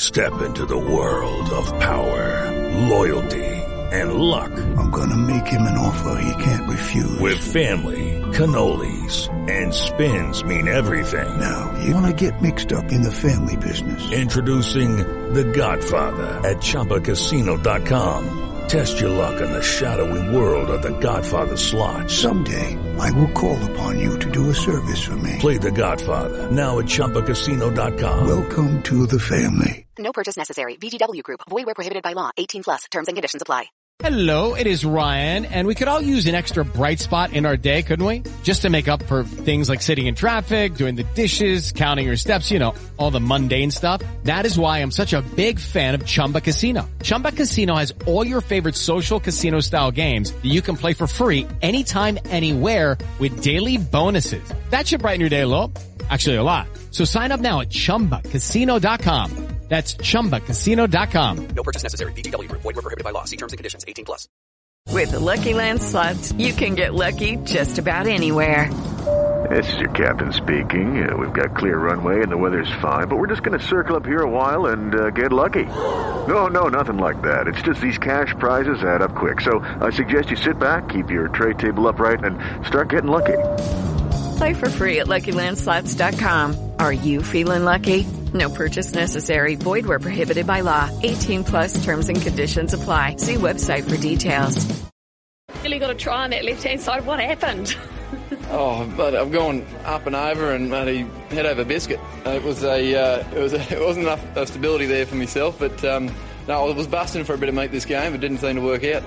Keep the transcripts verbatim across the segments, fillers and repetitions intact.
Step into the world of power, loyalty, and luck. I'm gonna make him an offer he can't refuse. With family, cannolis, and spins mean everything. Now, you wanna get mixed up in the family business. Introducing The Godfather at Chumba Casino dot com. Test your luck in the shadowy world of The Godfather slot. Someday, I will call upon you to do a service for me. Play The Godfather, now at Chumba Casino dot com. Welcome to the family. No purchase necessary. V G W Group. Void where prohibited by law. eighteen plus. Terms and conditions apply. Hello, it is Ryan, and we could all use an extra bright spot in our day, couldn't we? Just to make up for things like sitting in traffic, doing the dishes, counting your steps, you know, all the mundane stuff. That is why I'm such a big fan of Chumba Casino. Chumba Casino has all your favorite social casino-style games that you can play for free anytime, anywhere with daily bonuses. That should brighten your day a little. Actually, a lot. So sign up now at Chumba Casino dot com. That's Chumba Casino dot com. No purchase necessary. V G W Group. Void where prohibited by law. See terms and conditions. eighteen plus. With the Lucky Land Slots, you can get lucky just about anywhere. This is your captain speaking. Uh, we've got clear runway and the weather's fine, but we're just going to circle up here a while and uh, get lucky. No, no, nothing like that. It's just these cash prizes add up quick. So I suggest you sit back, keep your tray table upright, and start getting lucky. Play for free at Lucky Land Slots dot com. Are you feeling lucky? No purchase necessary. Void where prohibited by law. eighteen plus terms and conditions apply. See website for details. Really got to try on that left-hand side. What happened? Oh, but I'm going up and over and bloody head over biscuit. It was a, uh, it was a, it wasn't enough uh, stability there for myself, but um, no, I was busting for a bit of meat this game. It didn't seem to work out.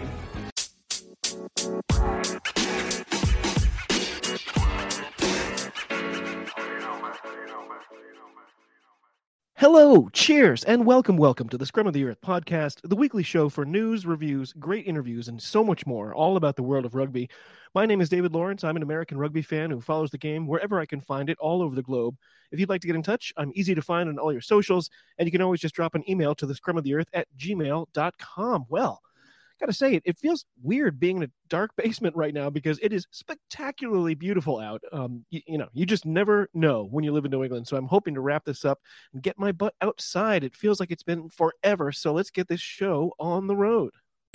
Hello, cheers, and welcome, welcome to the Scrum of the Earth podcast, the weekly show for news, reviews, great interviews, and so much more, all about the world of rugby. My name is David Lawrence. I'm an American rugby fan who follows the game wherever I can find it all over the globe. If you'd like to get in touch, I'm easy to find on all your socials, and you can always just drop an email to the scrum of the earth at gmail dot com. Well, gotta say it, it feels weird being in a dark basement right now because it is spectacularly beautiful out. Um, you, you know, you just never know when you live in New England. So I'm hoping to wrap this up and get my butt outside. It feels like it's been forever. So let's get this show on the road.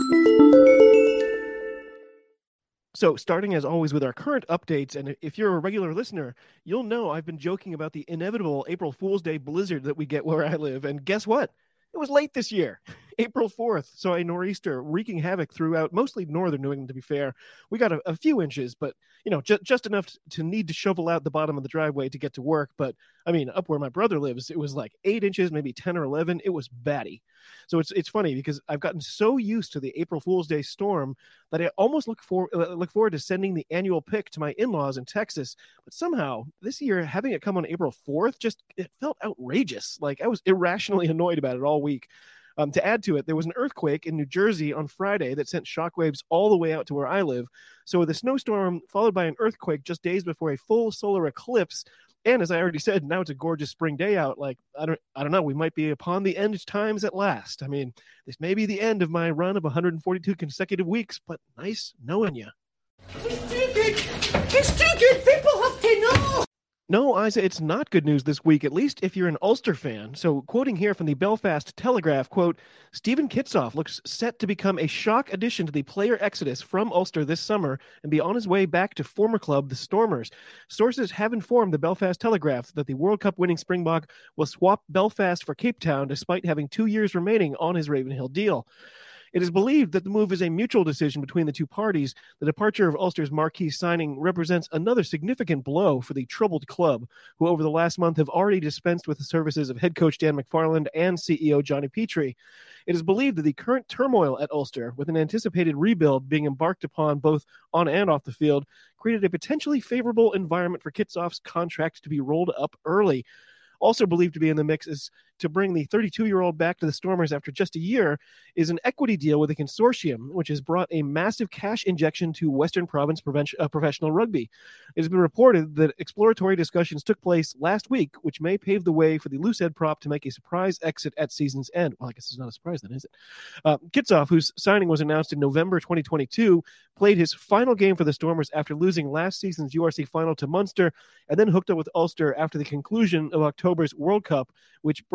So starting as always with our current updates, and if you're a regular listener, you'll know I've been joking about the inevitable April Fool's Day blizzard that we get where I live. And guess what? It was late this year, April fourth, saw a nor'easter wreaking havoc throughout mostly northern New England, to be fair. We got a, a few inches, but, you know, ju- just enough to need to shovel out the bottom of the driveway to get to work. But, I mean, up where my brother lives, it was like eight inches, maybe ten or eleven. It was batty. So it's it's funny because I've gotten so used to the April Fool's Day storm that I almost look, for, uh, look forward to sending the annual pic to my in-laws in Texas. But somehow, this year, having it come on April fourth, just it felt outrageous. Like, I was irrationally annoyed about it all week. Um, to add to it, there was an earthquake in New Jersey on Friday that sent shockwaves all the way out to where I live. So with a snowstorm followed by an earthquake just days before a full solar eclipse, and as I already said, now it's a gorgeous spring day out. Like, I don't, I don't know, we might be upon the end times at last. I mean, this may be the end of my run of one hundred forty-two consecutive weeks, but nice knowing you. It's stupid. It's stupid. People have to know. No, Isa, it's not good news this week, at least if you're an Ulster fan. So, quoting here from the Belfast Telegraph, quote, Stephen Kitsoff looks set to become a shock addition to the player exodus from Ulster this summer and be on his way back to former club, the Stormers. Sources have informed the Belfast Telegraph that the World Cup winning Springbok will swap Belfast for Cape Town despite having two years remaining on his Ravenhill deal. It is believed that the move is a mutual decision between the two parties. The departure of Ulster's marquee signing represents another significant blow for the troubled club, who over the last month have already dispensed with the services of head coach Dan McFarland and C E O Johnny Petrie. It is believed that the current turmoil at Ulster, with an anticipated rebuild being embarked upon both on and off the field, created a potentially favorable environment for Kitsoff's contract to be rolled up early. Also believed to be in the mix is to bring the thirty-two-year-old back to the Stormers after just a year is an equity deal with a consortium, which has brought a massive cash injection to Western Province Preven- uh, professional rugby. It has been reported that exploratory discussions took place last week, which may pave the way for the Loosehead prop to make a surprise exit at season's end. Well, I guess it's not a surprise then, is it? Uh, Kitsoff, whose signing was announced in November twenty twenty-two, played his final game for the Stormers after losing last season's U R C final to Munster, and then hooked up with Ulster after the conclusion of October's World Cup, which brought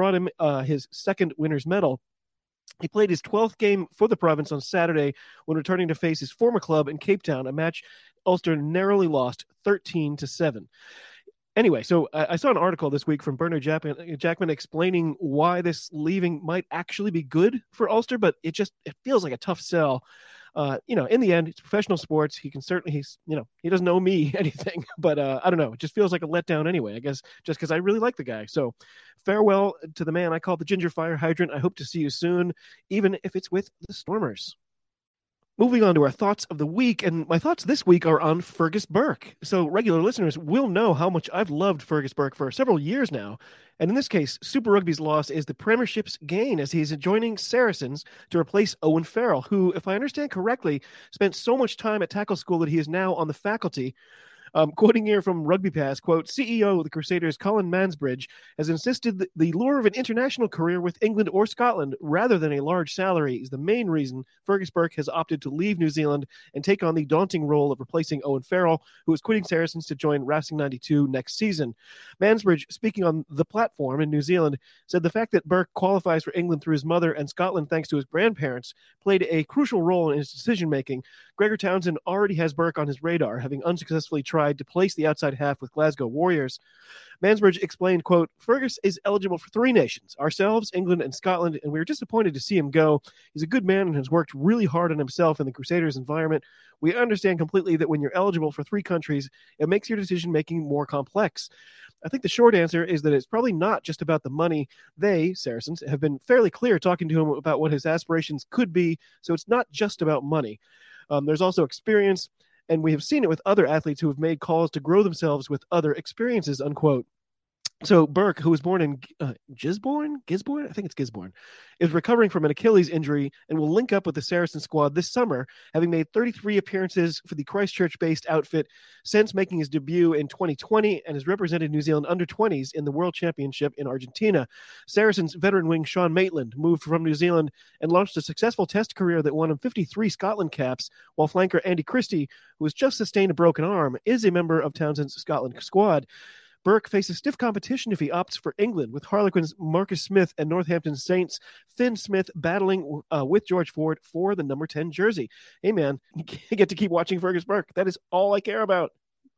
brought him uh, his second winner's medal. He played his twelfth game for the province on Saturday when returning to face his former club in Cape Town, a match Ulster narrowly lost thirteen to seven. Anyway, so I saw an article this week from Bernard Jackman, Jackman explaining why this leaving might actually be good for Ulster, but it just it feels like a tough sell. Uh, you know, in the end, it's professional sports. He can certainly, he's, you know, he doesn't owe me anything, but uh, I don't know. It just feels like a letdown anyway, I guess, just because I really like the guy. So farewell to the man I call the Ginger Fire Hydrant. I hope to see you soon, even if it's with the Stormers. Moving on to our thoughts of the week, and my thoughts this week are on Fergus Burke. So regular listeners will know how much I've loved Fergus Burke for several years now. And in this case, Super Rugby's loss is the Premiership's gain as he's joining Saracens to replace Owen Farrell, who, if I understand correctly, spent so much time at tackle school that he is now on the faculty. Um, quoting here from Rugby Pass, quote, C E O of the Crusaders, Colin Mansbridge, has insisted that the lure of an international career with England or Scotland, rather than a large salary, is the main reason Fergus Burke has opted to leave New Zealand and take on the daunting role of replacing Owen Farrell, who is quitting Saracens to join Racing ninety-two next season. Mansbridge, speaking on the platform in New Zealand, said the fact that Burke qualifies for England through his mother and Scotland thanks to his grandparents played a crucial role in his decision-making. Gregor Townsend already has Burke on his radar, having unsuccessfully tried to place the outside half with Glasgow Warriors. Mansbridge explained, quote, Fergus is eligible for three nations, ourselves, England, and Scotland, and we were disappointed to see him go. He's a good man and has worked really hard on himself in the Crusaders environment. We understand completely that when you're eligible for three countries, it makes your decision-making more complex. I think the short answer is that it's probably not just about the money. They, Saracens, have been fairly clear talking to him about what his aspirations could be, so it's not just about money. Um, there's also experience, and we have seen it with other athletes who have made calls to grow themselves with other experiences, unquote. So Burke, who was born in uh, Gisborne, Gisborne, I think it's Gisborne, is recovering from an Achilles injury and will link up with the Saracen squad this summer, having made thirty-three appearances for the Christchurch-based outfit since making his debut in twenty twenty and has represented New Zealand under twenties in the World Championship in Argentina. Saracens veteran wing Sean Maitland moved from New Zealand and launched a successful test career that won him fifty-three Scotland caps, while flanker Andy Christie, who has just sustained a broken arm, is a member of Townsend's Scotland squad. Burke faces stiff competition if he opts for England, with Harlequins Marcus Smith and Northampton Saints Finn Smith battling uh, with George Ford for the number ten jersey. Hey, man, you get to keep watching Fergus Burke. That is all I care about.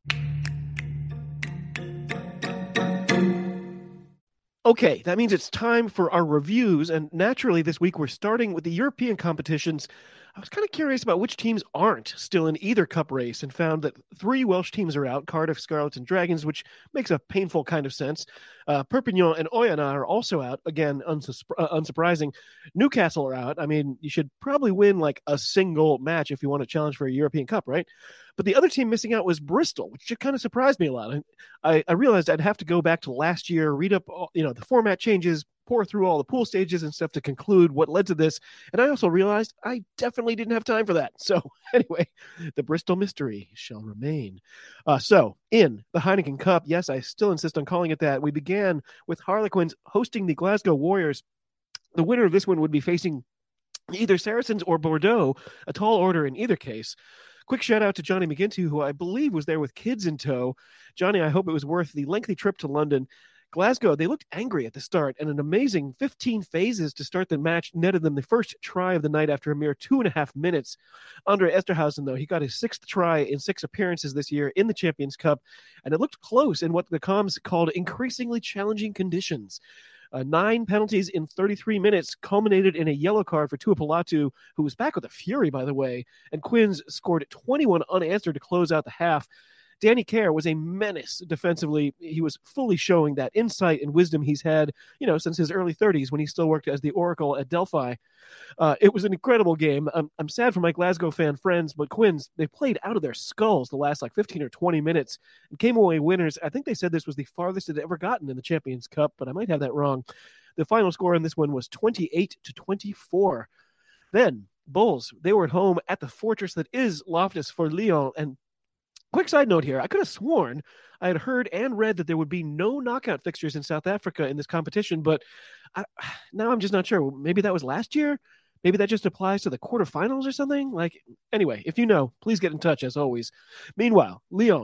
Okay, that means it's time for our reviews, and naturally this week we're starting with the European competitions. I was kind of curious about which teams aren't still in either cup race and found that three Welsh teams are out, Cardiff, Scarlets, and Dragons, which makes a painful kind of sense. Uh, Perpignan and Oyonnax are also out, again, unsus- uh, unsurprising. Newcastle are out. I mean, you should probably win like a single match if you want to challenge for a European Cup, right? But the other team missing out was Bristol, which just kind of surprised me a lot. I, I realized I'd have to go back to last year, read up, all, you know, the format changes, pour through all the pool stages and stuff to conclude what led to this. And I also realized I definitely didn't have time for that. So anyway, the Bristol mystery shall remain. Uh, so in the Heineken Cup, yes, I still insist on calling it that. We began with Harlequins hosting the Glasgow Warriors. The winner of this one would be facing either Saracens or Bordeaux, a tall order in either case. Quick shout out to Johnny McGinty, who I believe was there with kids in tow. Johnny, I hope it was worth the lengthy trip to London. Glasgow, they looked angry at the start, and an amazing fifteen phases to start the match netted them the first try of the night after a mere two and a half minutes. Andre Esterhausen, though, he got his sixth try in six appearances this year in the Champions Cup, and it looked close in what the comms called increasingly challenging conditions. Uh, nine penalties in thirty-three minutes culminated in a yellow card for Tuapolatu, who was back with a fury, by the way, and Quins scored twenty-one unanswered to close out the half. Danny Kerr was a menace defensively. He was fully showing that insight and wisdom he's had, you know, since his early thirties when he still worked as the Oracle at Delphi. Uh, it was an incredible game. I'm, I'm sad for my Glasgow fan friends, but Quins, they played out of their skulls the last like fifteen or twenty minutes and came away winners. I think they said this was the farthest it had ever gotten in the Champions Cup, but I might have that wrong. The final score in this one was twenty-eight to twenty-four. Then Bulls, they were at home at the fortress that is Loftus for Lyon, and quick side note here, I could have sworn I had heard and read that there would be no knockout fixtures in South Africa in this competition, but I, now I'm just not sure. Maybe that was last year? Maybe that just applies to the quarterfinals or something? Like, anyway, if you know, please get in touch as always. Meanwhile, Lyon,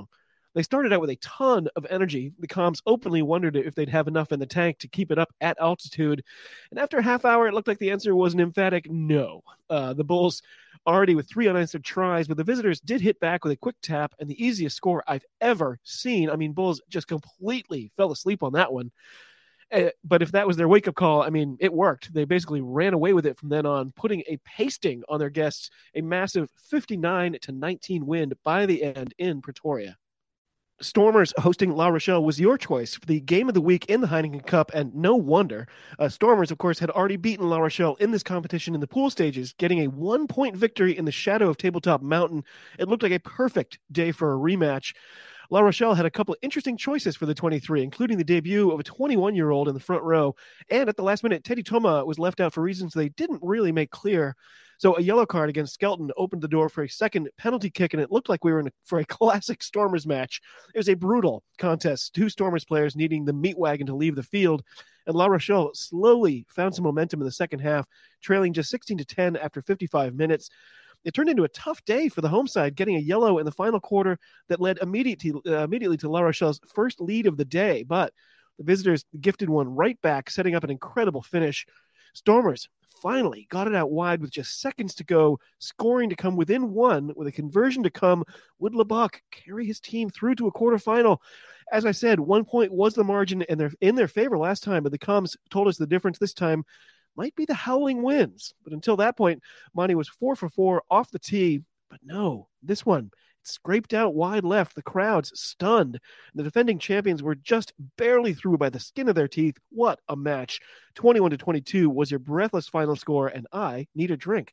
They started out with a ton of energy. The comms openly wondered if they'd have enough in the tank to keep it up at altitude. And after a half hour, it looked like the answer was an emphatic no. Uh, the Bulls already with three unanswered tries, but the visitors did hit back with a quick tap and the easiest score I've ever seen. I mean, Bulls just completely fell asleep on that one. Uh, but if that was their wake-up call, I mean, it worked. They basically ran away with it from then on, putting a pasting on their guests, a massive fifty-nine to nineteen win by the end in Pretoria. Stormers hosting La Rochelle was your choice for the game of the week in the Heineken Cup, and no wonder. Uh, Stormers, of course, had already beaten La Rochelle in this competition in the pool stages, getting a one-point victory in the shadow of Tabletop Mountain. It looked like a perfect day for a rematch. La Rochelle had a couple of interesting choices for the twenty-three, including the debut of a twenty-one-year-old in the front row, and at the last minute, Teddy Toma was left out for reasons they didn't really make clear. So a yellow card against Skelton opened the door for a second penalty kick, and it looked like we were in a, for a classic Stormers match. It was a brutal contest, two Stormers players needing the meat wagon to leave the field, and La Rochelle slowly found some momentum in the second half, trailing just sixteen to ten after fifty-five minutes. It turned into a tough day for the home side, getting a yellow in the final quarter that led immediately, uh, immediately to La Rochelle's first lead of the day, but the visitors gifted one right back, setting up an incredible finish. Stormers finally got it out wide with just seconds to go, scoring to come within one, with a conversion to come. Would Lubbock carry his team through to a quarterfinal? As I said, one point was the margin, and they're in their favor last time, but the comms told us the difference this time might be the Howling Winds. But until that point, Monty was four for four off the tee. But no, this one scraped out wide left. The crowd's stunned. The defending champions were just barely through by the skin of their teeth. What a match. twenty-one to twenty-two was your breathless final score, and I need a drink.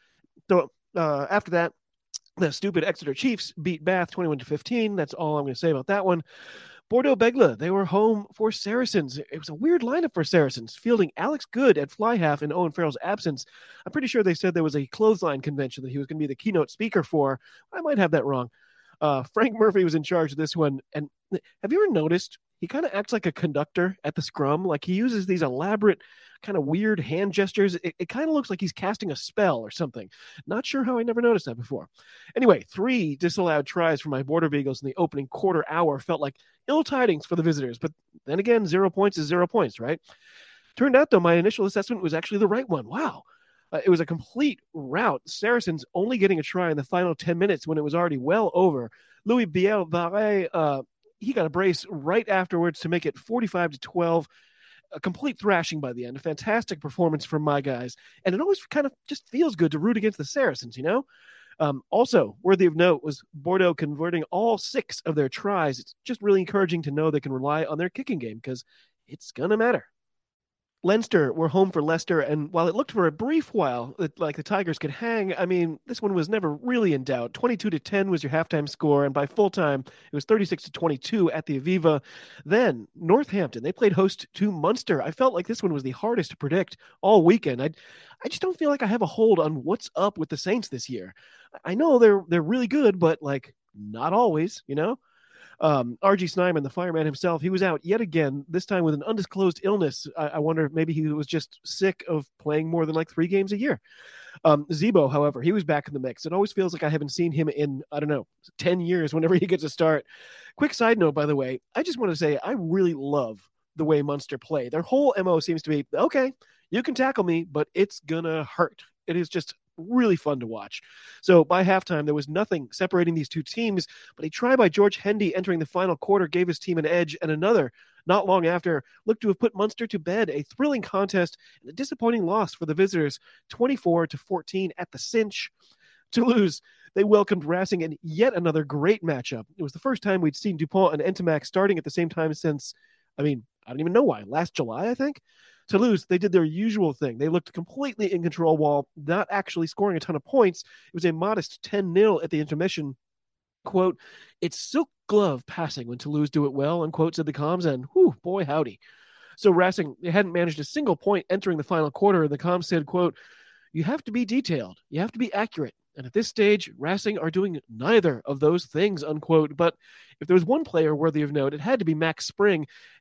So uh, after that, the stupid Exeter Chiefs beat Bath twenty-one to fifteen. That's all I'm going to say about that one. Bordeaux-Bègles, they were home for Saracens. It was a weird lineup for Saracens, fielding Alex Good at fly half in Owen Farrell's absence. I'm pretty sure they said there was a clothesline convention that he was going to be the keynote speaker for. I might have that wrong. Uh, Frank Murphy was in charge of this one. And have you ever noticed he kind of acts like a conductor at the scrum? Like he uses these elaborate kind of weird hand gestures. It, it kind of looks like he's casting a spell or something. Not sure how I never noticed that before. Anyway, three disallowed tries for my Border Beagles in the opening quarter hour felt like ill tidings for the visitors. But then again, zero points is zero points, right? Turned out, though, my initial assessment was actually the right one. Wow. Uh, it was a complete rout. Saracens only getting a try in the final ten minutes when it was already well over. Louis Biel-Barré, uh, he got a brace right afterwards to make it forty-five to twelve. A complete thrashing by the end. A fantastic performance from my guys. And it always kind of just feels good to root against the Saracens, you know? Um, also, worthy of note was Bordeaux converting all six of their tries. It's just really encouraging to know they can rely on their kicking game because it's going to matter. Leinster were home for Leicester, and while it looked for a brief while that like the Tigers could hang, I mean, this one was never really in doubt. twenty-two to ten was your halftime score, and by full time, it was thirty-six to twenty-two at the Aviva. Then Northampton, they played host to Munster. I felt like this one was the hardest to predict all weekend. I, I just don't feel like I have a hold on what's up with the Saints this year. I know they're they're really good, but like not always, you know. Um, R G Snyman, the fireman himself, he was out yet again, this time with an undisclosed illness. I, I wonder if maybe he was just sick of playing more than like three games a year. Um, Zebo, however, he was back in the mix. It always feels like I haven't seen him in, I don't know, ten years whenever he gets a start. Quick side note, by the way, I just want to say I really love the way Munster play. Their whole M O seems to be, okay, you can tackle me, but it's going to hurt. It is just really fun to watch. So by halftime, there was nothing separating these two teams, but a try by George Hendy entering the final quarter gave his team an edge, and another, not long after, looked to have put Munster to bed. A thrilling contest and a disappointing loss for the visitors, twenty-four to fourteen at the cinch. Toulouse, they welcomed Racing in yet another great matchup. It was the first time we'd seen Dupont and Entomac starting at the same time since, I mean, I don't even know why, last July, I think? Toulouse, they did their usual thing. They looked completely in control while not actually scoring a ton of points. It was a modest ten nil at the intermission. Quote, it's silk glove passing when Toulouse do it well, unquote, said the comms, and whew, boy, howdy. So Racing, they hadn't managed a single point entering the final quarter, and the comms said, quote, you have to be detailed. You have to be accurate. And at this stage, Racing are doing neither of those things, unquote. But if there was one player worthy of note, it had to be Max Spring.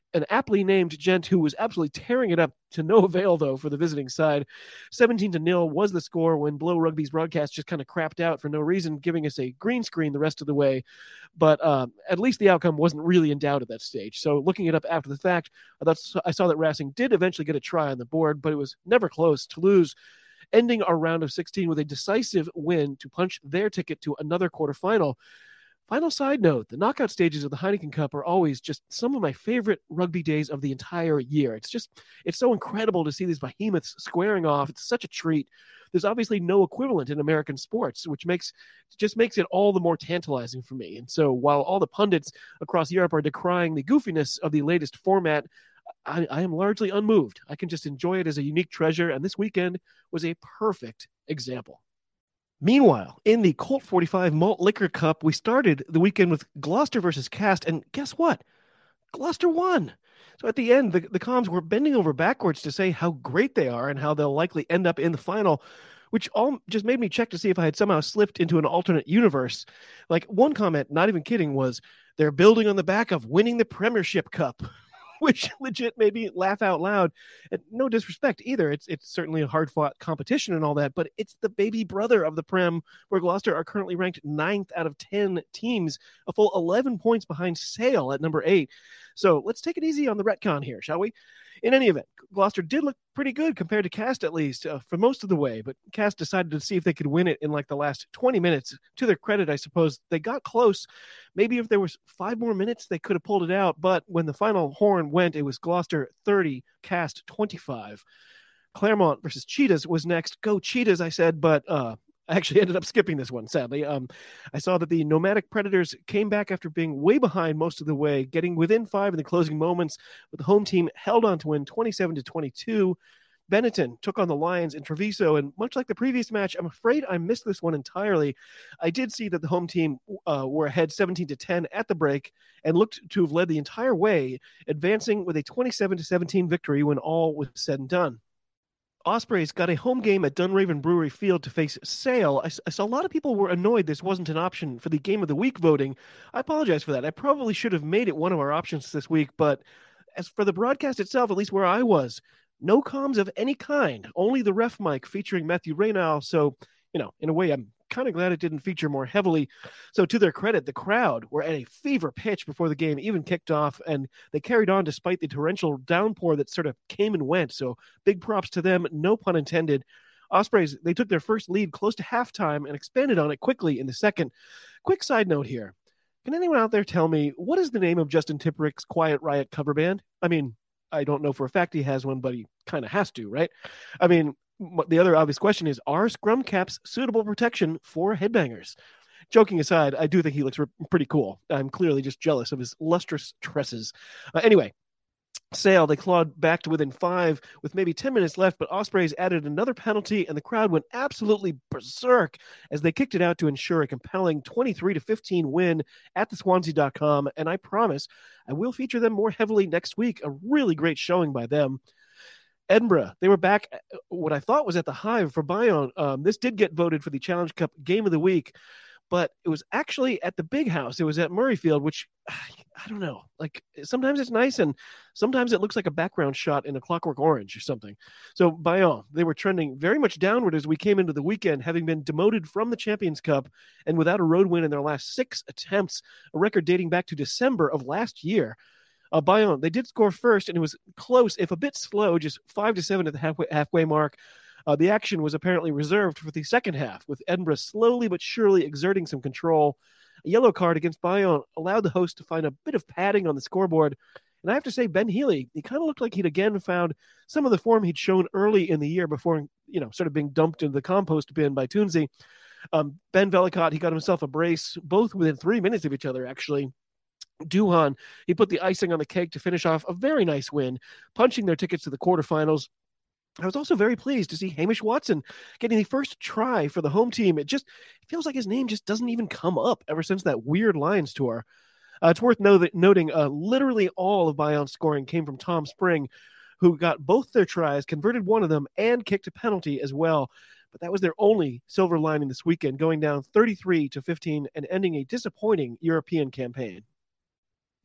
an aptly named gent who was absolutely tearing it up to no avail, though, for the visiting side. seventeen to nil was the score when Blow Rugby's broadcast just kind of crapped out for no reason, giving us a green screen the rest of the way. But um, at least the outcome wasn't really in doubt at that stage. So looking it up after the fact, I, thought, I saw that Racing did eventually get a try on the board, but it was never close. Toulouse ending our round of sixteen with a decisive win to punch their ticket to another quarterfinal. Final side note, the knockout stages of the Heineken Cup are always just some of my favorite rugby days of the entire year. It's just, it's so incredible to see these behemoths squaring off. It's such a treat. There's obviously no equivalent in American sports, which makes just makes it all the more tantalizing for me. And so while all the pundits across Europe are decrying the goofiness of the latest format, I, I am largely unmoved. I can just enjoy it as a unique treasure, and this weekend was a perfect example. Meanwhile, in the Colt forty-five Malt Liquor Cup, we started the weekend with Gloucester versus Cast, and guess what? Gloucester won. So at the end, the, the comms were bending over backwards to say how great they are and how they'll likely end up in the final, which all just made me check to see if I had somehow slipped into an alternate universe. Like, one comment, not even kidding, was, they're building on the back of winning the Premiership Cup, which legit made me laugh out loud. And no disrespect either. It's it's certainly a hard-fought competition and all that, but it's the baby brother of the Prem, where Gloucester are currently ranked ninth out of ten teams, a full eleven points behind Sale at number eight. So let's take it easy on the retcon here, shall we? In any event, Gloucester did look pretty good compared to Cast, at least, uh, for most of the way, but Cast decided to see if they could win it in like the last twenty minutes. To their credit, I suppose, they got close. Maybe if there was five more minutes, they could have pulled it out, but when the final horn went, it was Gloucester thirty, Cast twenty-five. Claremont versus Cheetahs was next. Go Cheetahs, I said, but uh, I actually ended up skipping this one, sadly. Um, I saw that the Nomadic Predators came back after being way behind most of the way, getting within five in the closing moments, but the home team held on to win twenty-seven to twenty-two. Benetton took on the Lions in Treviso, and much like the previous match, I'm afraid I missed this one entirely. I did see that the home team uh, were ahead seventeen to ten at the break and looked to have led the entire way, advancing with a twenty-seven to seventeen victory when all was said and done. Ospreys got a home game at Dunraven Brewery Field to face Sale. I, I saw a lot of people were annoyed this wasn't an option for the Game of the Week voting. I apologize for that. I probably should have made it one of our options this week, but as for the broadcast itself, at least where I was, no comms of any kind, only the ref mic featuring Matthew Reynal. So, you know, in a way, I'm kind of glad it didn't feature more heavily. So to their credit, the crowd were at a fever pitch before the game even kicked off, and they carried on despite the torrential downpour that sort of came and went. So big props to them, no pun intended. Ospreys, they took their first lead close to halftime and expanded on it quickly in the second. Quick side note here. Can anyone out there tell me, what is the name of Justin Tipperick's Quiet Riot cover band? I mean, I don't know for a fact he has one, but he kind of has to, right? I mean, the other obvious question is, are scrum caps suitable protection for headbangers? Joking aside, I do think he looks re- pretty cool. I'm clearly just jealous of his lustrous tresses. Uh, anyway, Sale, they clawed back to within five with maybe ten minutes left, but Ospreys added another penalty, and the crowd went absolutely berserk as they kicked it out to ensure a compelling twenty-three to fifteen win at the Swansea dot com, and I promise I will feature them more heavily next week. A really great showing by them. Edinburgh, they were back what I thought was at the Hive for Bayonne. Um, this did get voted for the Challenge Cup Game of the Week, but it was actually at the Big House. It was at Murrayfield, which, I don't know. Like, sometimes it's nice, and sometimes it looks like a background shot in A Clockwork Orange or something. So Bayonne, they were trending very much downward as we came into the weekend, having been demoted from the Champions Cup and without a road win in their last six attempts, a record dating back to December of last year. Uh, Bayonne, they did score first, and it was close, if a bit slow, just five to seven at the halfway, halfway mark. Uh, the action was apparently reserved for the second half, with Edinburgh slowly but surely exerting some control. A yellow card against Bayonne allowed the host to find a bit of padding on the scoreboard. And I have to say, Ben Healy, he kind of looked like he'd again found some of the form he'd shown early in the year before, you know, sort of being dumped into the compost bin by Toonsey. Um, Ben Velicott, he got himself a brace, both within three minutes of each other, actually. Duhan, he put the icing on the cake to finish off a very nice win, punching their tickets to the quarterfinals. I was also very pleased to see Hamish Watson getting the first try for the home team. It just it feels like his name just doesn't even come up ever since that weird Lions tour. Uh, it's worth know that, noting uh, literally all of Bayonne's scoring came from Tom Spring, who got both their tries, converted one of them, and kicked a penalty as well. But that was their only silver lining this weekend, going down thirty-three to fifteen and ending a disappointing European campaign.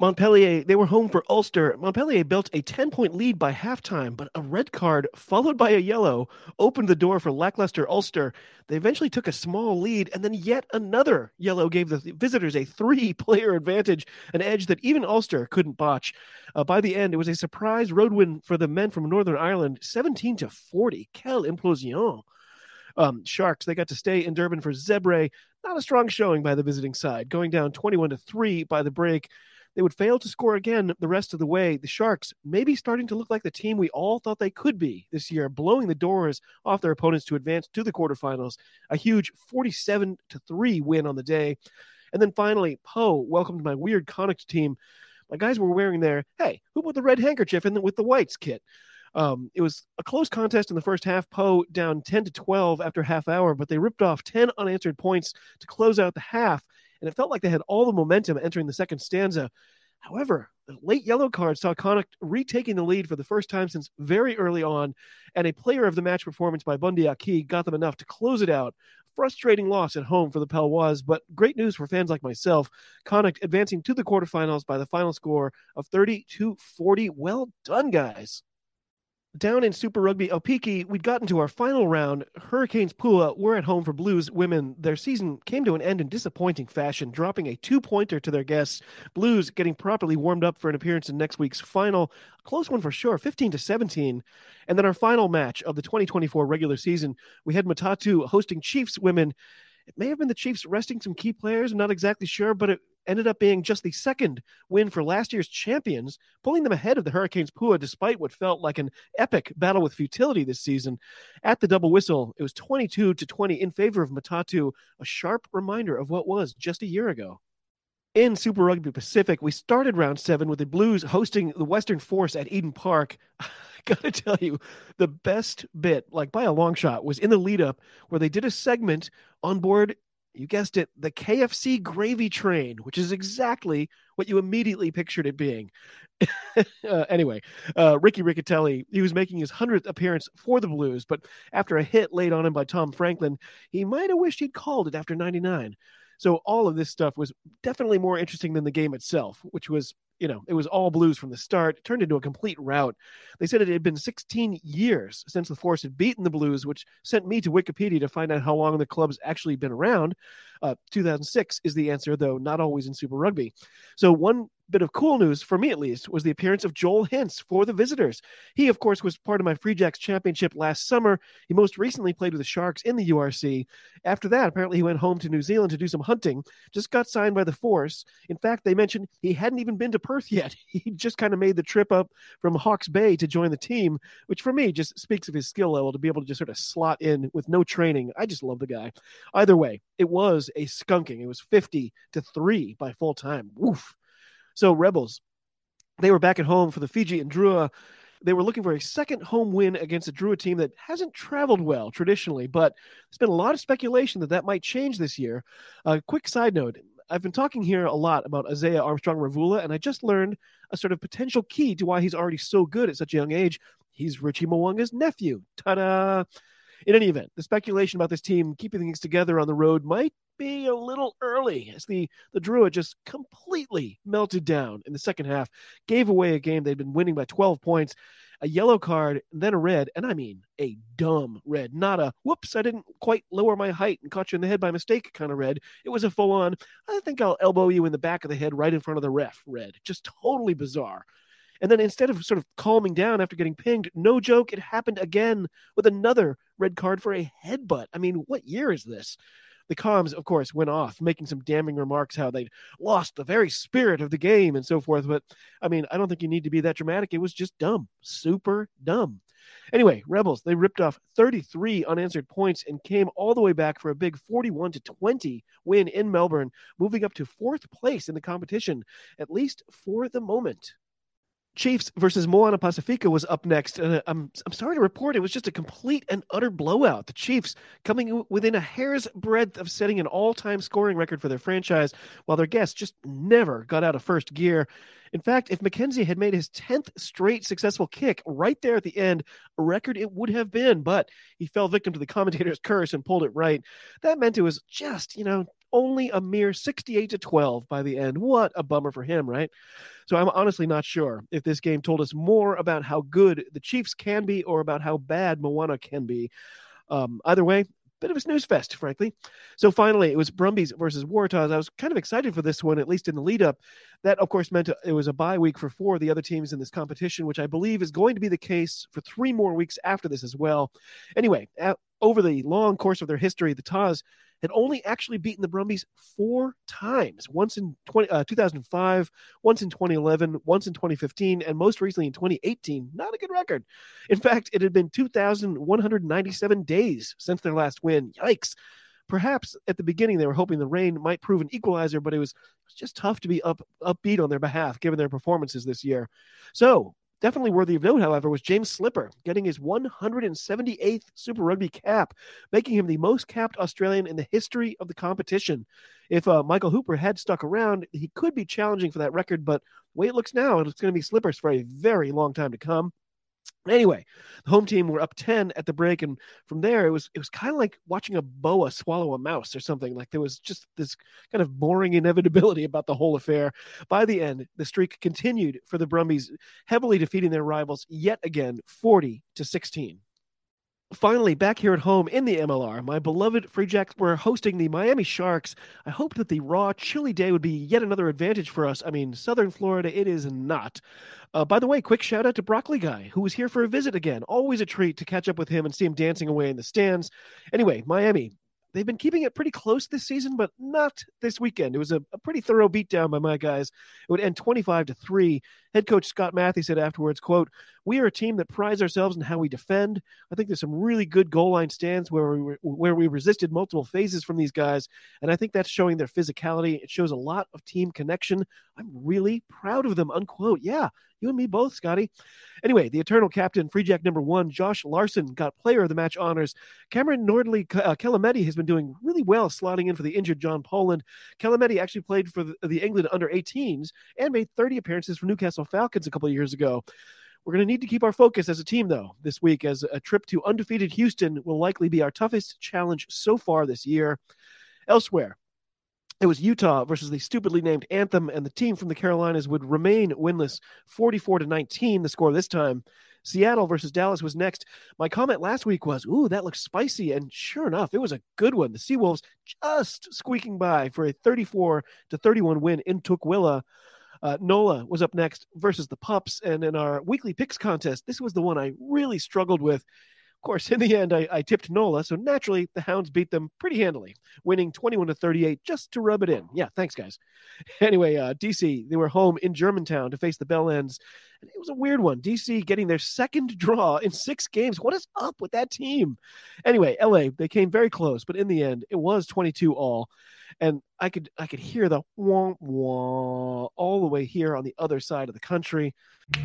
Montpellier, they were home for Ulster. Montpellier built a ten-point lead by halftime, but a red card followed by a yellow opened the door for lackluster Ulster. They eventually took a small lead, and then yet another yellow gave the visitors a three-player advantage, an edge that even Ulster couldn't botch. Uh, by the end, it was a surprise road win for the men from Northern Ireland, seventeen to forty. Quelle implosion. Um, Sharks, they got to stay in Durban for Zebre. Not a strong showing by the visiting side, going down twenty-one to three by the break. They would fail to score again the rest of the way. The Sharks maybe starting to look like the team we all thought they could be this year, blowing the doors off their opponents to advance to the quarterfinals. A huge forty-seven to three win on the day. And then finally, Poe welcomed my weird Connacht team. My guys were wearing their, hey, who put the red handkerchief in the, with the whites kit? Um, it was a close contest in the first half. Poe down ten to twelve after half hour, but they ripped off ten unanswered points to close out the half. And it felt like they had all the momentum entering the second stanza. However, the late yellow card saw Connacht retaking the lead for the first time since very early on, and a player of the match performance by Bundy Aki got them enough to close it out. Frustrating loss at home for the Palois, but great news for fans like myself. Connacht advancing to the quarterfinals by the final score of thirty to forty. Well done, guys. Down in Super Rugby Opiki, we'd gotten to our final round. Hurricanes Pua were at home for Blues women. Their season came to an end in disappointing fashion, dropping a two-pointer to their guests. Blues getting properly warmed up for an appearance in next week's final. A close one for sure, fifteen to seventeen. And then our final match of the twenty twenty-four regular season, we had Matatu hosting Chiefs women. It may have been the Chiefs resting some key players, I'm not exactly sure, but it ended up being just the second win for last year's champions, pulling them ahead of the Hurricanes Pua despite what felt like an epic battle with futility this season. At the double whistle, it was twenty-two to twenty in favor of Matatu, a sharp reminder of what was just a year ago. In Super Rugby Pacific, we started round seven with the Blues hosting the Western Force at Eden Park. I gotta tell you, the best bit, like by a long shot, was in the lead up where they did a segment on board, you guessed it, the K F C gravy train, which is exactly what you immediately pictured it being. uh, anyway, uh, Ricky Riccatelli, he was making his hundredth appearance for the Blues, but after a hit laid on him by Tom Franklin, he might have wished he'd called it after ninety-nine. So all of this stuff was definitely more interesting than the game itself, which was, you know, it was all Blues from the start. It turned into a complete rout. They said it had been sixteen years since the Force had beaten the Blues, which sent me to Wikipedia to find out how long the club's actually been around. Uh, two thousand six is the answer, though not always in Super Rugby. So one bit of cool news, for me at least, was the appearance of Joel Hintz for the visitors. He, of course, was part of my Free Jacks championship last summer. He most recently played with the Sharks in the U R C. After that, apparently he went home to New Zealand to do some hunting, just got signed by the Force. In fact, they mentioned he hadn't even been to Perth yet. He just kind of made the trip up from Hawke's Bay to join the team, which for me just speaks of his skill level to be able to just sort of slot in with no training. I just love the guy. Either way, it was a skunking. It was fifty to three by full time. Woof. So Rebels, they were back at home for the Fiji and Drua. They were looking for a second home win against a Drua team that hasn't traveled well traditionally, but there's been a lot of speculation that that might change this year. A uh, quick side note, I've been talking here a lot about Isaiah Armstrong-Ravula, and I just learned a sort of potential key to why he's already so good at such a young age. He's Richie Mo'unga's nephew. Ta-da! In any event, the speculation about this team keeping things together on the road might be a little early, as the, the Drua just completely melted down in the second half, gave away a game they'd been winning by twelve points, a yellow card, and then a red, and I mean a dumb red, not a, whoops, I didn't quite lower my height and caught you in the head by mistake kind of red. It was a full-on, I think I'll elbow you in the back of the head right in front of the ref red. Just totally bizarre. And then instead of sort of calming down after getting pinged, no joke, it happened again with another red card for a headbutt. I mean, what year is this? The comms, of course, went off, making some damning remarks how they'd lost the very spirit of the game and so forth. But, I mean, I don't think you need to be that dramatic. It was just dumb. Super dumb. Anyway, Rebels, they ripped off thirty-three unanswered points and came all the way back for a big forty-one to twenty win in Melbourne, moving up to fourth place in the competition, at least for the moment. Chiefs versus Moana Pacifica was up next. Uh, I'm I'm sorry to report it was just a complete and utter blowout. The Chiefs coming within a hair's breadth of setting an all-time scoring record for their franchise, while their guests just never got out of first gear. In fact, if McKenzie had made his tenth straight successful kick right there at the end, a record it would have been, but he fell victim to the commentator's curse and pulled it right. That meant it was just, you know, only a mere sixty-eight to twelve by the end. What a bummer for him, right? So I'm honestly not sure if this game told us more about how good the Chiefs can be or about how bad Moana can be. Um, either way, bit of a snooze fest, frankly. So finally, it was Brumbies versus Waratahs. I was kind of excited for this one, at least in the lead up. That, of course, meant it was a bye week for four of the other teams in this competition, which I believe is going to be the case for three more weeks after this as well. Anyway, at, over the long course of their history, the Taz had only actually beaten the Brumbies four times, once in twenty, uh, two thousand five, once in twenty eleven, once in twenty fifteen, and most recently in twenty eighteen. Not a good record. In fact, it had been two thousand one hundred ninety-seven days since their last win. Yikes. Perhaps at the beginning they were hoping the rain might prove an equalizer, but it was, it was just tough to be up upbeat on their behalf given their performances this year. So, definitely worthy of note, however, was James Slipper getting his one hundred seventy-eighth Super Rugby cap, making him the most capped Australian in the history of the competition. If uh, Michael Hooper had stuck around, he could be challenging for that record, but the way it looks now, it's going to be Slipper's for a very long time to come. Anyway, the home team were up ten at the break, and from there it was it was kind of like watching a boa swallow a mouse or something. Like there was just this kind of boring inevitability about the whole affair. By the end, the streak continued for the Brumbies, heavily defeating their rivals yet again, forty to sixteen. Finally, back here at home in the M L R, my beloved Free Jacks were hosting the Miami Sharks. I hoped that the raw, chilly day would be yet another advantage for us. I mean, Southern Florida, it is not. Uh, by the way, quick shout out to Broccoli Guy, who was here for a visit again. Always a treat to catch up with him and see him dancing away in the stands. Anyway, Miami, they've been keeping it pretty close this season, but not this weekend. It was a, a pretty thorough beatdown by my guys. It would end twenty-five to three. Head coach Scott Matthews said afterwards, quote, "We are a team that prides ourselves in how we defend. I think there's some really good goal line stands where we were, where we resisted multiple phases from these guys, and I think that's showing their physicality. It shows a lot of team connection. I'm really proud of them," unquote. Yeah, you and me both, Scotty. Anyway, the eternal captain, Free Jack number one, Josh Larson, got player of the match honors. Cameron Nordley uh, Kelametti has been doing really well slotting in for the injured John Poland. Kelametti actually played for the, the England under eighteens and made thirty appearances for Newcastle Falcons a couple of years ago. We're going to need to keep our focus as a team, though, this week, as a trip to undefeated Houston will likely be our toughest challenge so far this year. Elsewhere, it was Utah versus the stupidly named Anthem, and the team from the Carolinas would remain winless, forty-four to nineteen, the score this time. Seattle versus Dallas was next. My comment last week was, ooh, that looks spicy, and sure enough, it was a good one. The Seawolves just squeaking by for a thirty-four to thirty-one win in Tukwila. Uh, NOLA was up next versus the Pups, and in our weekly picks contest, this was the one I really struggled with. Of course, in the end, I, I tipped NOLA, so naturally, the Hounds beat them pretty handily, winning twenty-one to thirty-eight just to rub it in. Yeah, thanks, guys. Anyway, uh, D C, they were home in Germantown to face the Bellends, and it was a weird one. D C getting their second draw in six games. What is up with that team? Anyway, L A, they came very close, but in the end, it was twenty-two all. And I could I could hear the wah wah all the way here on the other side of the country.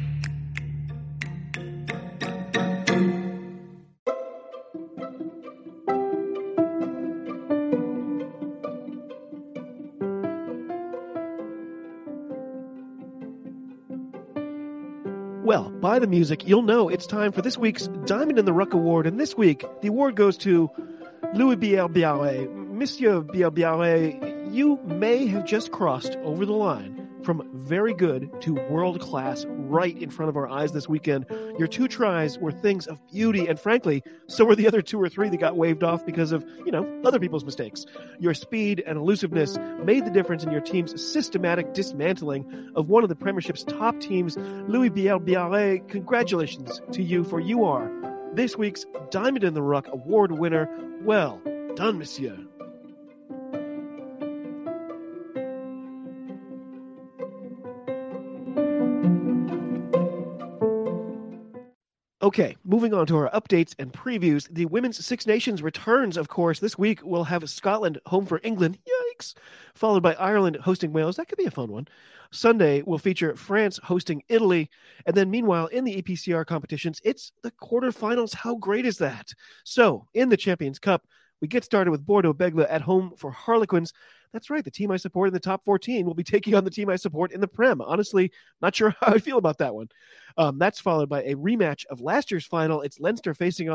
Well, by the music, you'll know it's time for this week's Diamond in the Ruck Award. And this week, the award goes to Louis Biel-Biarré. Monsieur Biel-Biarré, you may have just crossed over the line from very good to world-class right in front of our eyes this weekend. Your two tries were things of beauty, and frankly, so were the other two or three that got waved off because of, you know, other people's mistakes. Your speed and elusiveness made the difference in your team's systematic dismantling of one of the Premiership's top teams. Louis Biel-Biarré, congratulations to you, for you are this week's Diamond in the Ruck Award winner. Well done, monsieur. Okay, moving on to our updates and previews. The Women's Six Nations returns, of course. This week we'll have Scotland home for England. Yikes! Followed by Ireland hosting Wales. That could be a fun one. Sunday will feature France hosting Italy. And then meanwhile, in the E P C R competitions, it's the quarterfinals. How great is that? So, in the Champions Cup, we get started with Bordeaux Begla at home for Harlequins. That's right, the team I support in the top fourteen will be taking on the team I support in the Prem. Honestly, not sure how I feel about that one. Um, that's followed by a rematch of last year's final. It's Leinster facing off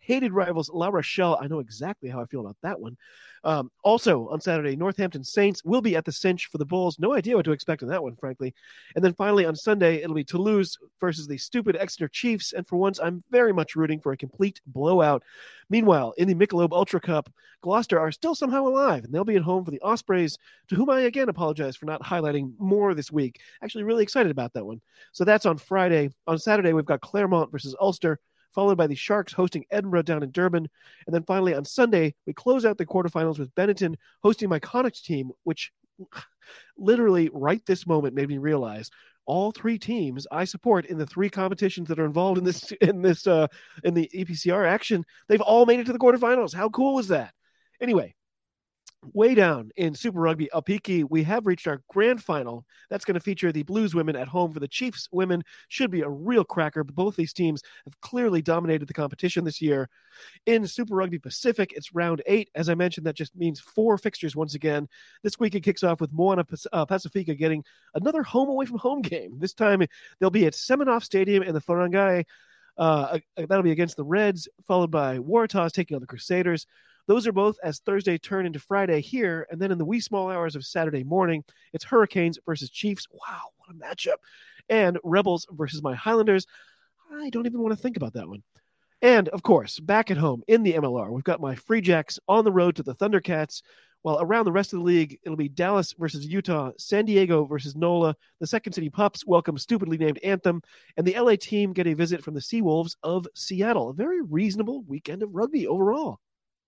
hated rivals La Rochelle. I know exactly how I feel about that one. Um, also, on Saturday, Northampton Saints will be at the Cinch for the Bulls. No idea what to expect in that one, frankly. And then finally, on Sunday, it'll be Toulouse versus the stupid Exeter Chiefs. And for once, I'm very much rooting for a complete blowout. Meanwhile, in the Michelob Ultra Cup, Gloucester are still somehow alive, and they'll be at home for the Ospreys, to whom I again apologize for not highlighting more this week. Actually, really excited about that one. So that's on Friday. On Saturday, we've got Claremont versus Ulster, followed by the Sharks hosting Edinburgh down in Durban. And then finally on Sunday, we close out the quarterfinals with Benetton hosting my Connacht team, which literally right this moment made me realize all three teams I support in the three competitions that are involved in this in this uh, in the E P C R action, they've all made it to the quarterfinals. How cool is that? Anyway, way down in Super Rugby Upiki, we have reached our grand final. That's going to feature the Blues women at home for the Chiefs women. Should be a real cracker, but both these teams have clearly dominated the competition this year. In Super Rugby Pacific, it's round eight. As I mentioned, that just means four fixtures once again. This week it kicks off with Moana Pacifica getting another home away from home game. This time they'll be at Seminoff Stadium in the Whangarei. Uh, that'll be against the Reds, followed by Waratahs taking on the Crusaders. Those are both as Thursday turn into Friday here, and then in the wee small hours of Saturday morning, it's Hurricanes versus Chiefs. Wow, what a matchup. And Rebels versus my Highlanders. I don't even want to think about that one. And, of course, back at home in the M L R, we've got my Free Jacks on the road to the Thundercats, while around the rest of the league, it'll be Dallas versus Utah, San Diego versus NOLA, the Second City Pups welcome stupidly named Anthem, and the L A team get a visit from the Seawolves of Seattle. A very reasonable weekend of rugby overall.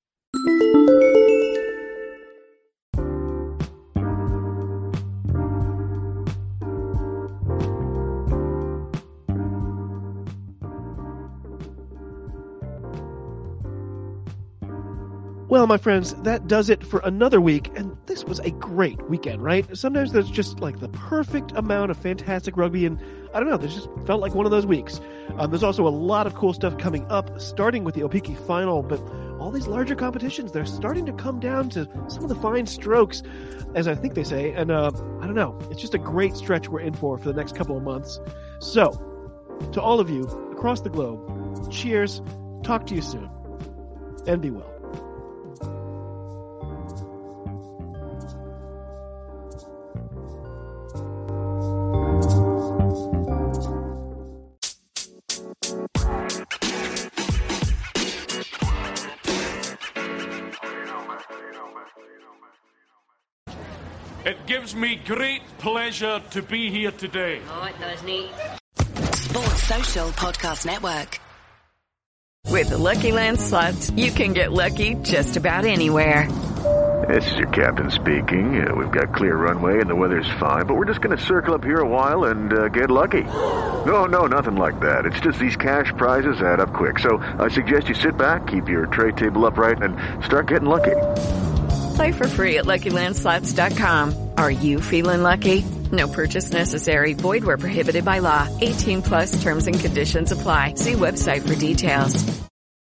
Well, my friends, that does it for another week, and this was a great weekend, right? Sometimes there's just like the perfect amount of fantastic rugby, and I don't know, this just felt like one of those weeks. Um, there's also a lot of cool stuff coming up, starting with the Opiki final, but all these larger competitions, they're starting to come down to some of the fine strokes, as I think they say, and uh, I don't know, it's just a great stretch we're in for for the next couple of months. So, to all of you across the globe, cheers, talk to you soon, and be well. It gives me great pleasure to be here today. Oh, it does, neat. Sports Social Podcast Network. With the Lucky Land Slots, you can get lucky just about anywhere. This is your captain speaking. Uh, we've got clear runway and the weather's fine, but we're just going to circle up here a while and uh, get lucky. No, no, nothing like that. It's just these cash prizes add up quick. So I suggest you sit back, keep your tray table upright, and start getting lucky. Play for free at Lucky Land Slots dot com. Are you feeling lucky? No purchase necessary. Void where prohibited by law. eighteen plus terms and conditions apply. See website for details.